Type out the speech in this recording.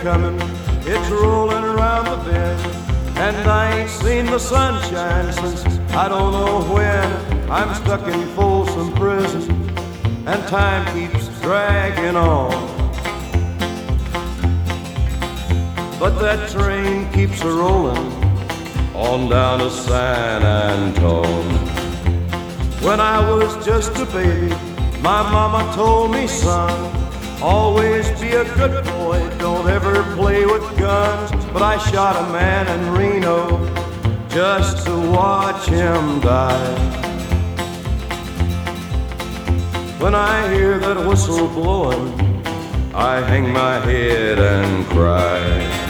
coming, it's rolling around the bend. And I ain't seen the sunshine since I don't know when. I'm stuck in Folsom Prison, and time keeps dragging on. But that train keeps a-rolling on down to San Antone. When I was just a baby, my mama told me, son, always be a good boy, don't ever play with guns. But I shot a man in Reno just to watch him die. When I hear that whistle blowing, I hang my head and cry.